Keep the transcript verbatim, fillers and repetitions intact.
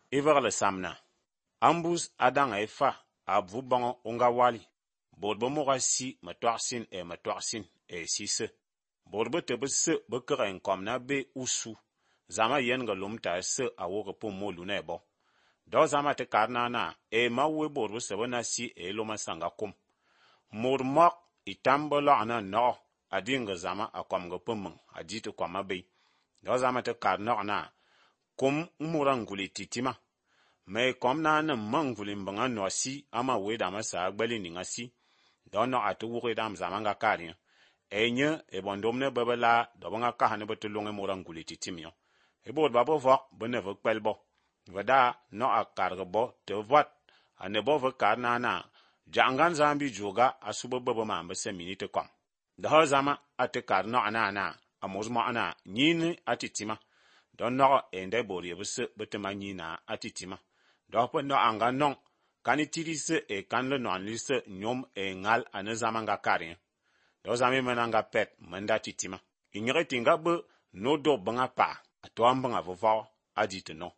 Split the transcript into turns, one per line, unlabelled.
Iverle samna. Ambus adang efa abvu bongo unga wali. Bod bo moga si matwaksin e matwaksin e sise. Bod bo te be se be kere nkom na be usu. Zama yen ga lumta se awoge po molu na ebo. Do zama te karna na e mawe bod bo sebe na si e loma sanga kum. Mor mok itambo lo ana no adinga zama akomga pumung adite kwama be. Do zama te karna na kum mura nguli titima. Me kom na na manguli mbanga no si ama we da masa agbeli ninga si. Do no atu wuge dam zama nga kari. Enye e bondom ne bebela do nga ka hane betulunge mura nguli titimio. E bod babo vok bene vok pelbo. Vada no akarge bo te vat ane bo vok karna na jangan zambi joga asubo bebo ma mbese minute kom. Da zama ate karna ana na amozmo ana nyini atitima. Do no ende bori ebuse betema nyina atitima. Do po no anga non kanitirise e kanle no anlise nyom e ngal ane zama nga kari. Do zami menanga pet menda titima. Inyere tinga be no do banga pa ato ambanga vovo adite no.